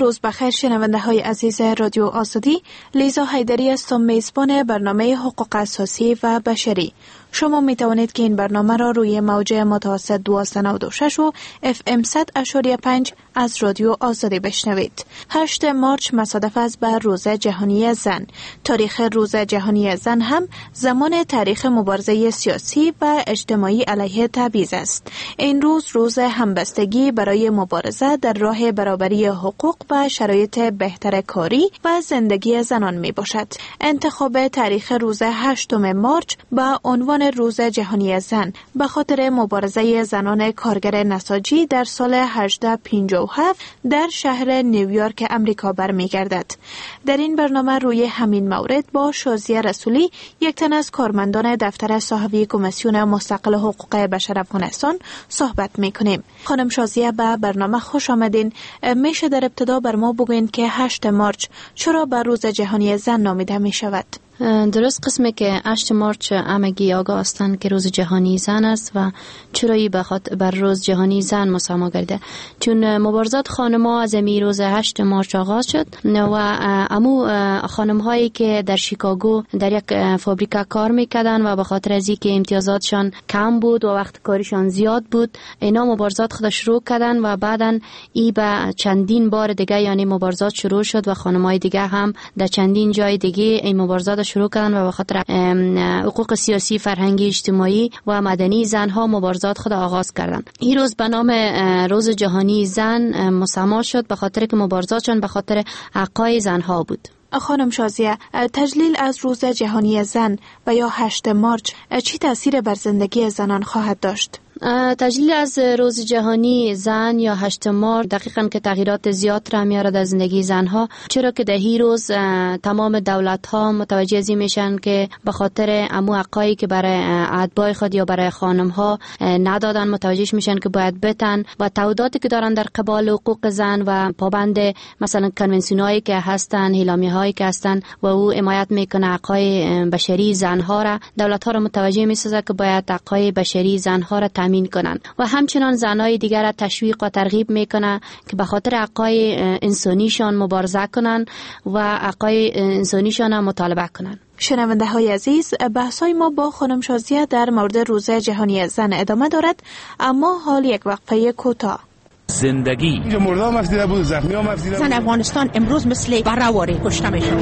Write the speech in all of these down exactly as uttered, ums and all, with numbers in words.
روز بخیر شنونده های عزیز رادیو آزادی. لیزا حیدری هستم، میزبان برنامه حقوق اساسی و بشری. شما می توانید که این برنامه را روی موج متوسط دویست و نود و شش و اف ام صد و پنج از رادیو آزادی بشنوید. هشتم مارچ مصادف است بر روز جهانی زن. تاریخ روز جهانی زن هم زمان تاریخ مبارزه سیاسی و اجتماعی علیه تبعیض است. این روز روز همبستگی برای مبارزه در راه برابری حقوق و شرایط بهتر کاری و زندگی زنان می باشد. انتخاب تاریخ روز هشتم مارچ با عنوان روز جهانی زن به خاطر مبارزه زنان کارگر نساجی در سال هجده پنجاه و هفت در شهر نیویورک امریکا برمیگردد. در این برنامه روی همین مورد با شازیه رسولی، یک تن از کارمندان دفتر صاحبی کمیسیون مستقل حقوق بشر افغانستان صحبت میکنیم. خانم شازیه، به برنامه خوش آمدین. میشه در ابتدا بر ما بگوین که هشتم مارچ چرا به روز جهانی زن نامیده می شود؟ درست قسمه که هشتم مارچ همگی آگاه هستند که روز جهانی زن است و چرایی بخاطر بر روز جهانی زن مسما گرده، چون مبارزات خانم‌ها از این روز هشتم مارچ آغاز شد و امو خانم‌هایی که در شیکاگو در یک فابریکه کار میکردن و به خاطر از اینکه امتیازاتشان کم بود و وقت کاریشان زیاد بود، اینا مبارزات خود شروع کردن و بعداً ای به چندین بار دیگه یعنی مبارزات شروع شد و خانم‌های دیگه هم در چندین جای دیگه این مبارزات شروع کردن و به خاطر حقوق سیاسی، فرهنگی، اجتماعی و مدنی زنها مبارزات خود آغاز کردند. این روز به نام روز جهانی زن مسما شد به خاطر که مبارزاتشان به خاطر حقوق زنها بود. خانم شازیه، تجلیل از روز جهانی زن و یا هشتم مارچ چی تأثیر بر زندگی زنان خواهد داشت؟ تجلیل از روز جهانی زن یا هشتم مارچ دقیقاً که تغییرات زیاد را میاره در زندگی زنها، چرا که در این روز تمام دولت ها متوجه از این میشن که به خاطر امو حقایی که برای اتباع خود یا برای خانم ها ندادن، متوجه میشن که باید بتن و تعهداتی که دارن در قبال حقوق زن و پابند مثلا کنونسیون هایی که هستن، اعلامیه هایی که هستن و او حمایت میکنه حقای بشری زنها را، دولت ها را متوجه میسازه که باید حقای بشری زنها را تامین کنن و همچنان زنای دیگر را تشویق و ترغیب میکنه که به خاطر حقای انسانیشان مبارزه کنن و حقای انسانیشان را مطالبه کنن. شنونده های عزیز، بحثای ما با خانم شازیه در مورد روز جهانی زن ادامه دارد، اما حال یک وقفه کوتاه. زندگی مردم مفدیده بود، زخمی ها مفدیده بود. زن افغانستان امروز مثل برهواری کشته میشه.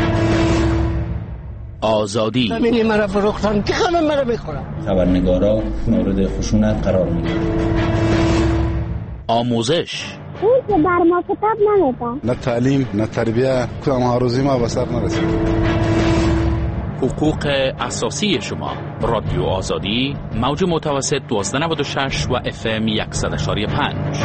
آزادی زمینی مرا فروختن که همه مرا میخورن. خبرنگارا مورد خشونت قرار میگیرن. آموزش اون که بر ما کتاب نمیده. نه تعلیم نه تربیه، کدام هاروزی ما به سر نرسید. حقوق اساسی شما. رادیو آزادی، موج متوسط دویست و نود و شش و اف ام صد و پنج.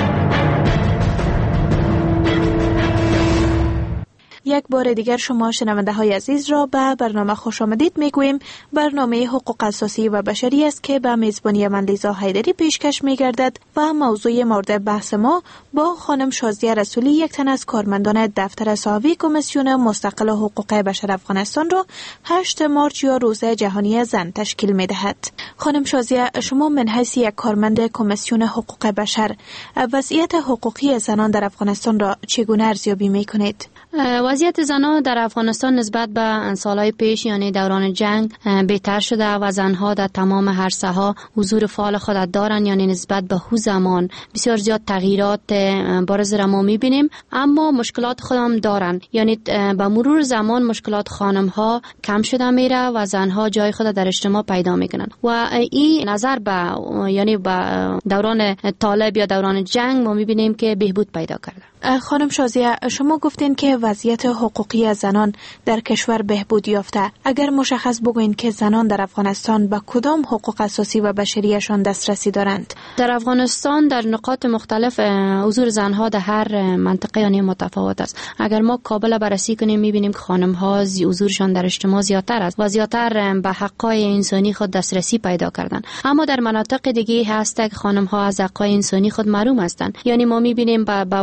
یک بار دیگر شما شنونده های عزیز را به برنامه خوش آمدید میگوییم. برنامه حقوق اساسی و بشری است که به میزبانی من لیزا حیدری پیشکش میگردد و موضوع مورد بحث ما با خانم شازیه رسولی، یک تن از کارمندان دفتر صاحبی کمیسیون مستقل حقوق بشر افغانستان را هشتم مارچ یا روز جهانی زن تشکیل میدهد. خانم شازیه، شما من حیث یک کارمند کمیسیون حقوق بشر وضعیت حقوقی زنان در افغانستان را چگونه ارزیابی میکنید؟ وضعیت زنان در افغانستان نسبت به سالهای پیش یعنی دوران جنگ بهتر شده و زنها در تمام عرصه‌ها حضور فعال خود دارند، یعنی نسبت به او زمان بسیار زیاد تغییرات بارز را ما می‌بینیم، اما مشکلات خودم دارند. یعنی به مرور زمان مشکلات خانم‌ها کم شده میره و زنها جای خود در اجتماع پیدا میکنن و این نظر به یعنی به دوران طالب یا دوران جنگ ما می‌بینیم که بهبود پیدا کرده. خانم شازیه، شما گفتین که وضعیت حقوقی زنان در کشور بهبود یافته. اگر مشخص بگوین که زنان در افغانستان به کدام حقوق اساسی و بشریشان دسترسی دارند؟ در افغانستان در نقاط مختلف حضور زنها در هر منطقه یعنی متفاوت است. اگر ما کابل بررسی کنیم میبینیم که خانم‌ها حضورشان در اجتماع زیادتر است و زیادتر به حقوق انسانی خود دسترسی پیدا کردن. اما در مناطق دیگه هست که خانم‌ها از حقوق انسانی خود محروم هستند. یعنی ما میبینیم با وضاحت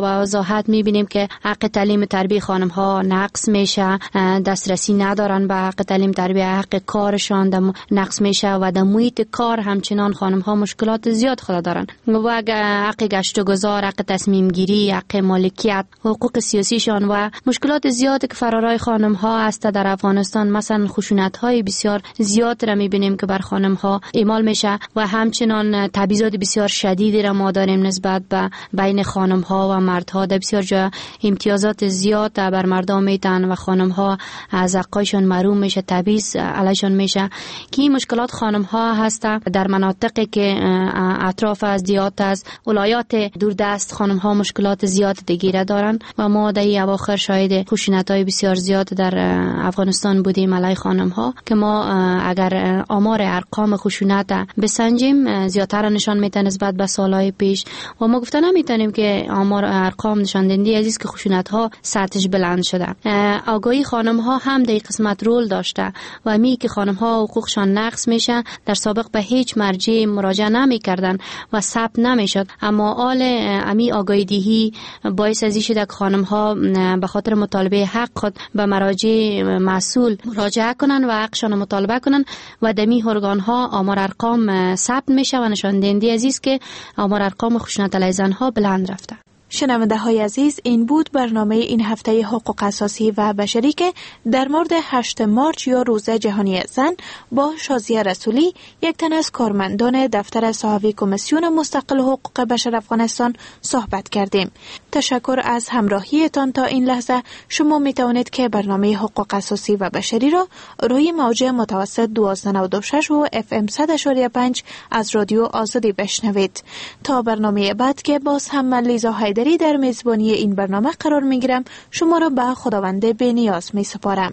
راحت میبینیم که حق تعلیم تربیت خانم ها نقص میشه، دسترسی ندارن به حق تعلیم تربیت، حق کارشان نقص میشه و در محیط کار همچنان خانم ها مشکلات زیاد خود دارن و حق گشت و گذار، حق تصمیم گیری، حق مالکیت، حقوق سیاسیشان و مشکلات زیادی که فرارای خانم ها است در افغانستان. مثلا خشونت های بسیار زیاد را میبینیم که بر خانم ها اعمال میشه و همچنان تبعیضات بسیار شدیدی را ما داریم نسبت به بین خانم ها و مردها. در بسیار جا امتیازات زیاد بر مردان میتن و خانم ها از حقایشان محروم میشه، تبعیض علیشان میشه که این مشکلات خانم ها هست در مناطقی که اطراف از دیات از ولایات دوردست. خانم ها مشکلات زیاد دیگه دارن و ما در این اواخر شاهد خشونت های بسیار زیاد در افغانستان بودیم علیه خانم ها که ما اگر آمار ارقام خشونت بسنجیم زیادتر نشان میده نسبت به سالهای پیش و ما گفته نمیتونیم که آمار ارقام نشان دهنده عزیز که خشونت ها سطحش بلند شده. آگاهی خانم ها هم در قسمت رول داشته و می که خانم ها حقوقشان نقص میشه در سابق به هیچ مرجع مراجعه نمیکردن و ثبت نمیشد، اما آل امی آگاهی دهی باعث ازی شده که خانم ها به خاطر مطالبه حق خود به مراجع مسئول مراجعه کنن و حقشان مطالبه کنن و دمی ارگان ها آمار ارقام ثبت میشه و نشان دهنده عزیز که آمار ارقام خشونت علیه زنها بلند رفته. شنونده های عزیز، این بود برنامه این هفته حقوق اساسی و بشری که در مورد هشتم مارچ یا روز جهانی زن با شازیه رسولی، یک تن از کارمندان دفتر صحافی کمیسیون مستقل حقوق بشر افغانستان صحبت کردیم. تشکر از همراهیتان تا این لحظه. شما می توانید که برنامه حقوق اساسی و بشری را روی موج متوسط دوازده نود و شش و اف ام صد و پنج از رادیو آزادی بشنوید. تا برنامه بعد که باز هم من لیزا حیدری در میزبانی این برنامه قرار می گیرم، شما را به خداوند بی نیاز می سپارم.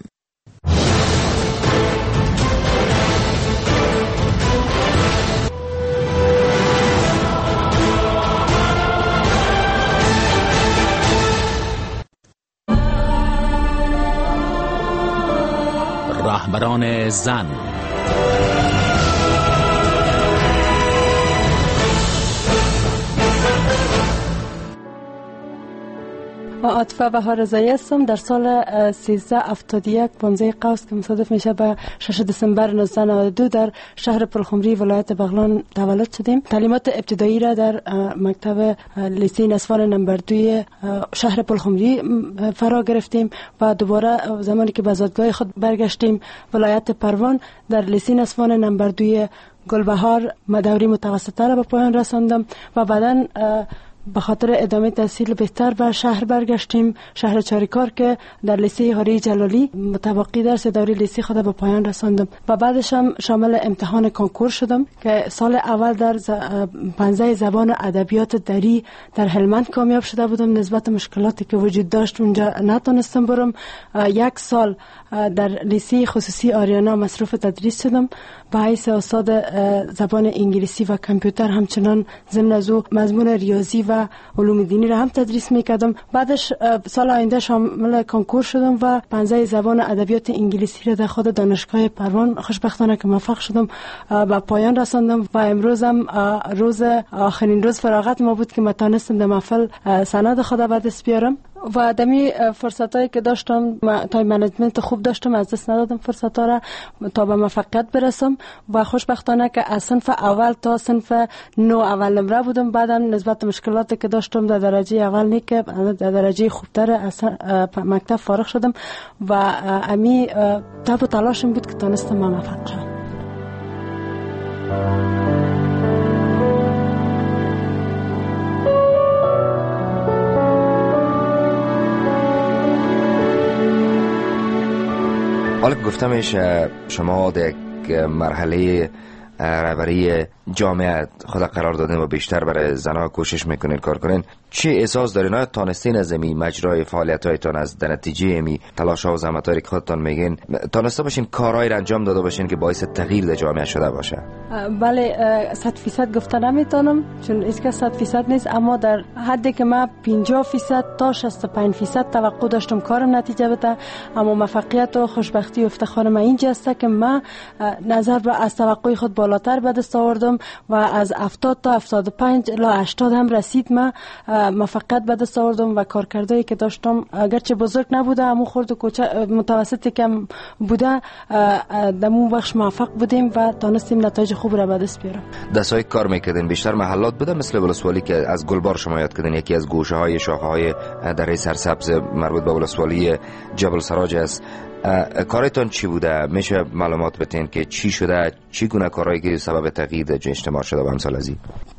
رهبران زن. عاطفه بهارزایی هستم. در سال سیزده هفتاد و یک پانزده قوس که مصادف میشه به شش دسامبر نوزده نود و دو در شهر پلخمری ولایت بغلان تولد شدیم. تعلیمات ابتدایی را در مکتب لیسه نسوان نمبر دوی شهر پلخمری فرا گرفتیم و دوباره زمانی که به زادگاه خود برگشتیم ولایت پروان در لیسه نسوان نمبر دوی گلبهار دوره متوسطه را به پایان رساندم و بعداً به خاطر ادامه تحصیل بهتر به شهر برگشتیم، شهر چاریکار که در لیسه هاری جلالی متبقی درس دوره لیسه خود به پایان رساندم و بعدش هم شامل امتحان کنکور شدم که سال اول در پنزه زبان ادبیات دری در هلمند کامیاب شده بودم. نسبت مشکلاتی که وجود داشت اونجا نتونستم برم. یک سال در لیسه خصوصی آریانا مصروف تدریس شدم به حیث استاد زبان انگلیسی و کامپیوتر. همچنان ضمن از او مضمون ریاضی و علوم دینی را هم تدریس میکردم. بعدش سال آینده شامل کنکور شدم و پنزه زبان ادبیات انگلیسی را در خود دانشگاه پروان خوشبختانه که موفق شدم به پایان رساندم و امروز هم روز آخرین روز فراغت ما بود که متانستم در محفل سند خود به دست بیارم و دمی فرصتایی که داشتم تایم منیجمنت خوب داشتم از دست ندادم فرصتا را تا به موفقیت برسم و خوشبختانه که از صنف اول تا صنف نو اول نمره بودم. بعدا نسبت مشکلاتی که داشتم در درجه اول نیکه در درجه خوبتر از مکتب فارغ شدم و امی تب و تلاشم بود که تانستم موفق شدم. حالا که گفتم میشه شما در یک مرحله رهبری جامعه خود قرار دادین و بیشتر برای زنها کوشش میکنین کار کنین، چه احساس دارین؟ آیا تانستین از امی مجرای فعالیت هایتان از در نتیجه امی تلاش ها و زحمت هایی که خودتان میگین تانسته باشین کارهایی را انجام داده باشین که باعث تغییر در جامعه شده باشه؟ بله، صد فیصد گفته نمیتونم چون هیچ کس صد فیصد نیست، اما در حدی که من پنجاه فیصد تا شصت و پنج فیصد توقع داشتم کارم نتیجه بده. اما موفقیت و خوشبختی و افتخار من اینجا است که من نظر به از توقع خود بالاتر به دست آوردم و از هفتاد تا هفتاد و پنج الی هشتاد هم رسید. من موفقیت به دست آوردم و کارکردهایی که داشتم اگرچه بزرگ نبوده اما خرد و کوچک متوسطی کم بوده در اون بخش موفق بودیم و تونستیم نتایج خوب را به دست بیارم. دستای کار میکردین بیشتر محلات بوده مثل ولسوالی که از گلبار شما یاد کردین، یکی از گوشه های شاخه های دره سرسبز مربوط به ولسوالی جبل سراج است. کارتون چی بوده؟ میشه معلومات بدین که چی شده، چی گونه کارهایی که سبب تغییر اجتماع شده و امثال از این؟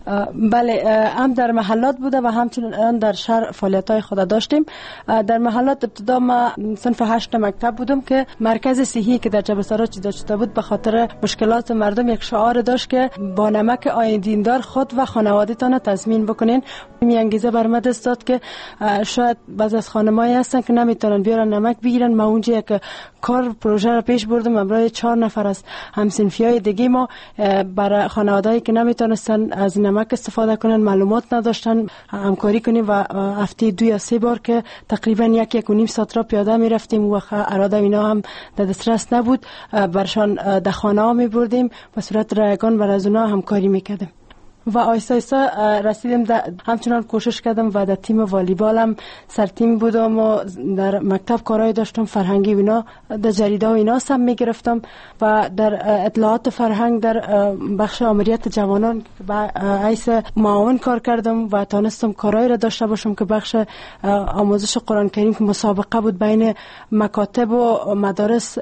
بله، هم در محلات بوده و همچنین در شهر فعالیت‌های خود داشتیم. در محلات ابتدا ما صنف هشت مکتب بودم که مرکز صحی که در جبل سراج ایجاد شده بود به خاطر مشکلات مردم یک شعار داشت که با نمک آیین دیندار خود و خانواده‌تان تضمین بکنین. این انگیزه بر من دست داد که شاید بعضی از خانمایی هستن که نمیتونن بیارن نمک بگیرن. ما اونجا یک کار پروژه را پیش بردم همراه چهار نفر از همسنفیای دیگه ما برای خانوادهایی که نمیتونستن از نمک استفاده کنن، معلومات نداشتن، همکاری کنیم و هفته دو یا سه بار که تقریبا یک یک و نیم ساعت را پیاده میرفتیم و اراده اینا هم در دسترس نبود، برشان در خانه ها می بردیم به صورت رایگان بر از اونا همکاری میکردیم و آیسته آیسته رسیدیم. همچنان کوشش کردم و در تیم والیبالم سر تیم بودم و در مکتب کارهای داشتم، فرهنگی و اینا در جریده و اینا هم میگرفتم و در اطلاعات فرهنگ در بخش آمریت جوانان با عیس معاون کار کردم و تانستم کارهای را داشته باشم که بخش آموزش قرآن کریم که مسابقه بود بین مکاتب و مدارس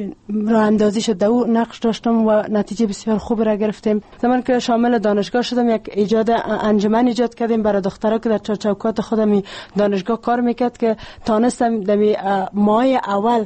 راه اندازی شد، او نقش داشتم و نتیجه بسیار خوب را گرفتیم. زمان که شامل دانشگاه شدم یک ایجاد انجمن ایجاد کردیم برای دخترها که در چوکات خودم دانشگاه کار میکرد که تانستم در ماه اول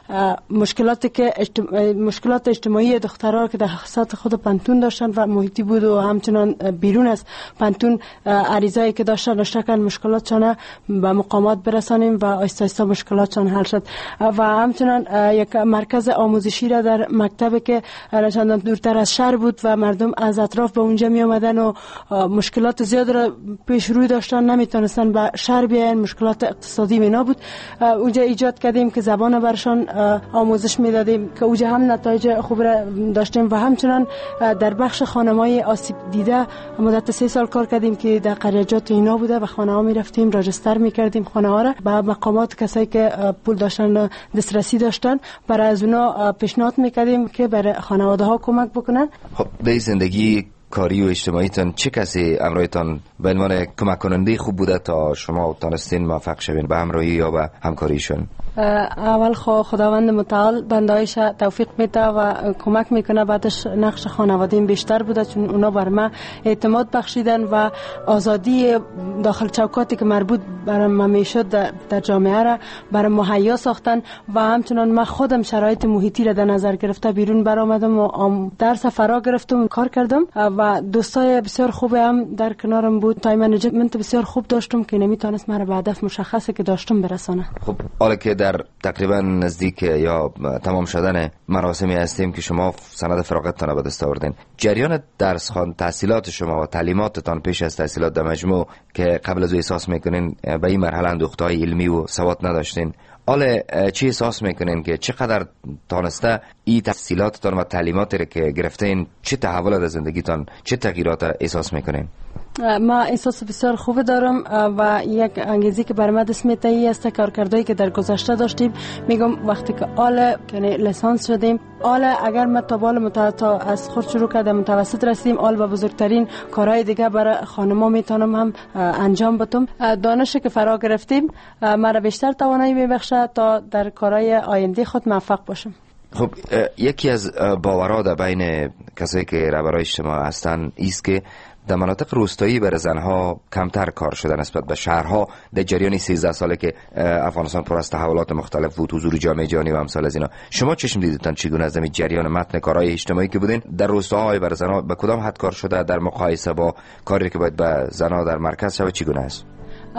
مشکلاتی که اجتماع... مشکلات اجتماعی دخترها که در سطح خود پنتون داشتن و محیطی بود و همچنان بیرون از پنتون عریضه‌ای که داشتن نشکن مشکلاتشان به مقامات برسانیم و آیسته آیسته مشکلاتشان حل شد و همچنان یک مرکز آموزشی را در مکتبی که چندان دورتر از شهر بود و مردم از اطراف به اونجا می آمدن و مشکلات زیاد را پیش روی داشتن، نمیتونستن به شهر بیاین، مشکلات اقتصادی مینا بود. اونجا ایجاد کردیم که زبان برشان آموزش میدادیم که اوجه هم نتایج خوب را داشتیم و همچنان در بخش خانمای آسیب دیده مدت سه سال کار کردیم که در قریجات اینا بوده و خانه ها میرفتیم راجستر میکردیم خانه ها را به مقامات کسایی که پول داشتن دسترسی داشتن برای از اونا پیشنهاد میکردیم که برای خانواده ها کمک بکنن. خب به زندگی کاری و اجتماعیتان چه کسی همراهتان به عنوان کمک کننده خوب بوده تا شما تانستین موفق شوین به همراهی یا به همکاریشون؟ اول خداوند متعال بندایش توفیق میده و کمک میکنه، بعدش نقش خانوادیم بیشتر بوده چون اونا بر من اعتماد بخشیدن و آزادی داخل چوکاتی که مربوط برای من میشد در جامعه را برای مهیا ساختن و همچنان من خودم شرایط محیطی را در نظر گرفته بیرون برآمدم و درس فرا گرفتم کار کردم و دوستای بسیار خوبی هم در کنارم بود. تایم منیجمنت بسیار خوب داشتم که نمیتونست مرا به هدف مشخصی که داشتم برسانه. خب حالا که در تقریبا نزدیک یا تمام شدن مراسمی هستیم که شما سند فراغتتان به دست آوردین، جریان درس خوان تحصیلات شما و تعلیماتتان پیش از تحصیلات در مجموع که قبل از احساس میکنین به این مرحله اندوختهای علمی و سواد نداشتین، حالا چی احساس میکنین که چقدر تانسته این تحصیلاتتان و تعلیماتی که گرفتین چه تحول در زندگیتان، چه تغییرات احساس میکنین؟ ما احساس بسیار خوب دارم و یک انگیزه که بر من دست میده ای است کارکردهایی که در گذشته داشتیم. میگم وقتی که آل یعنی لیسانس شدیم، آل اگر ما تا بال متوسط از خود شروع کردم متوسط رسیدیم، آل و بزرگترین کارهای دیگه برای خانما میتونم هم انجام بدم. دانشی که فرا گرفتیم مرا بیشتر توانایی میبخشه تا در کارهای آینده خود موفق باشم. خب یکی از باورها در بین کسایی که رهبرای اجتماع هستن است که در مناطق روستایی برای زنها کمتر کار شده نسبت به شهرها. در جریان سیزده ساله که افغانستان پر از تحولات مختلف بود، حضور جامعه جهانی و امثال از اینا، شما چشم دیدتان چگونه از این جریان متن کارهای اجتماعی که بودین در روستاهای برای زنها به کدام حد کار شده در مقایسه با کاری که باید به زنها در مرکز شود چگونه است؟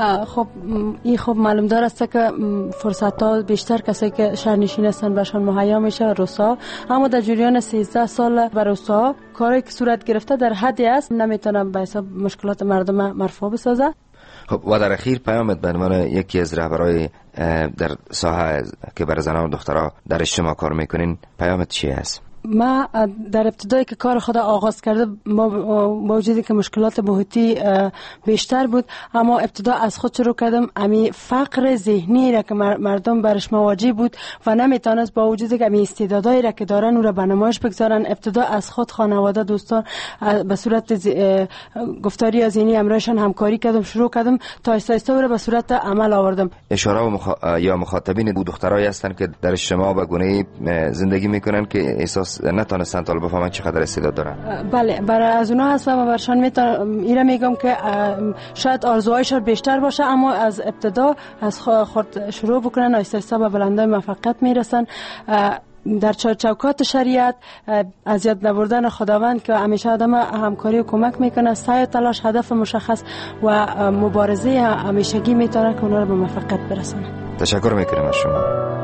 خب این خب معلوم دار است که فرصت ها بیشتر کسایی که شهرنشین هستن برشان مهیا میشه روستا، اما در جریان سیزده سال بر روستا کاری که صورت گرفته در حدی است نمیتونم به حساب مشکلات مردم مرفوع بسازه. خب و در اخیر پیامت به عنوان یکی از رهبرای در ساحه که برای زنان و دخترها در اجتماع کار میکنین پیامت چی است؟ ما در ابتدایی که کار خود آغاز کرده ما با وجودی که مشکلات محیطی بیشتر بود، اما ابتدا از خود شروع کردم. امی فقر ذهنی را که مردم برش مواجه بود و نمیتونست با وجودی که امی استعدادایی را که دارن او را به نمایش بگذارن، ابتدا از خود، خانواده، دوستان به صورت گفتاری یا ذهنی همراهشان همکاری کردم، شروع کردم تا آهسته آهسته او را به صورت عمل آوردم. اشاره و مخ... یا مخاطبین دو دخترایی هستن که در اجتماع به گونه‌ای زندگی میکنن که احساس نتونستن تا بفهمن چقدر استعداد دارن. بله، برای از اونها هست و من برشان میتونم اینا میگم که شاید آرزوهایشان بیشتر باشه، اما از ابتدا از خود شروع بکنن، آهسته آهسته به بلندای موفقیت میرسن. در چوکات شریعت از یاد نبردن خداوند که همیشه آدم همکاری و کمک میکنه، سعی و تلاش، هدف مشخص و مبارزه همیشگی میتونه که اونا رو به موفقیت برسونه. تشکر میکنم از شما.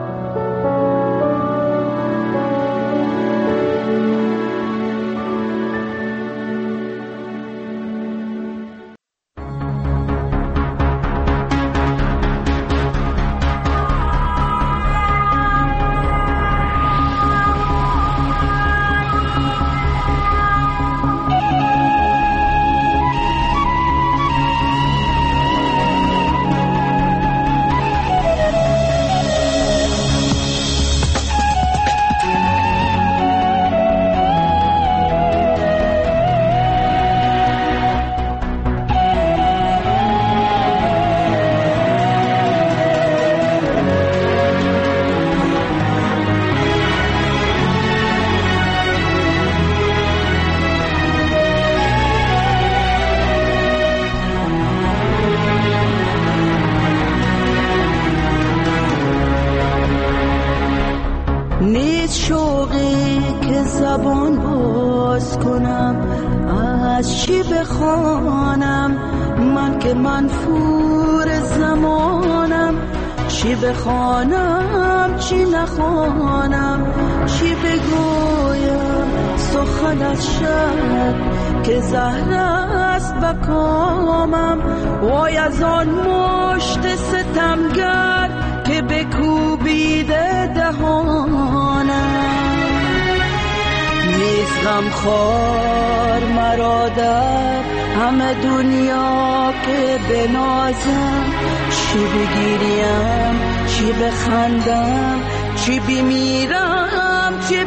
بخوانم چی نخوانم، چی بگویم سخن از شب که زهر است به کامم. وای از آن مشت ستمگر که بکوبیده دهانم. نیست غمخوار مرا در همه دنیا که بنازم، چی بگیریم چی بخندم، چی بمیرم چی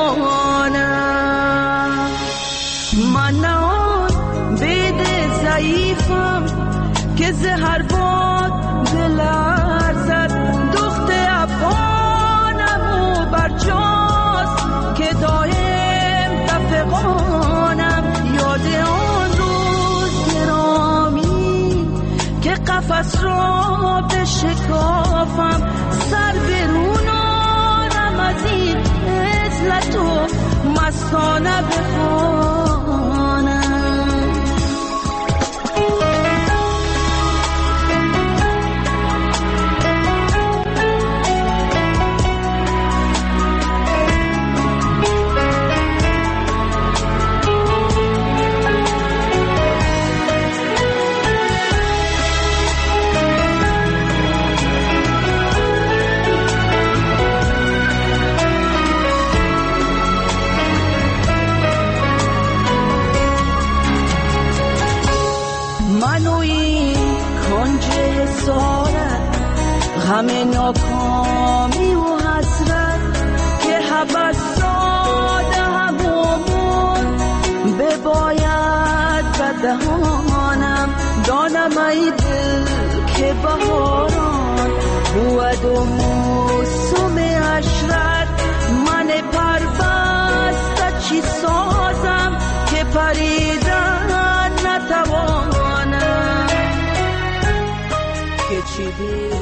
بمانم. من نه آن بید ضعیفم که زهر باد بلرزد، دخت افغانم و برجاست که دایم تفقانم. یاد آن روز گرامی که قفس را بشکافم، سر برونانم از این عزلت و مستانه بخوانم. همه ناکامی و حسرت که حبس داده همون بباید به دهانم. دانم ای دل که بهاران بود و موسم عشرت، من پربسته چی سازم که پریدن نتوانم. که چی دید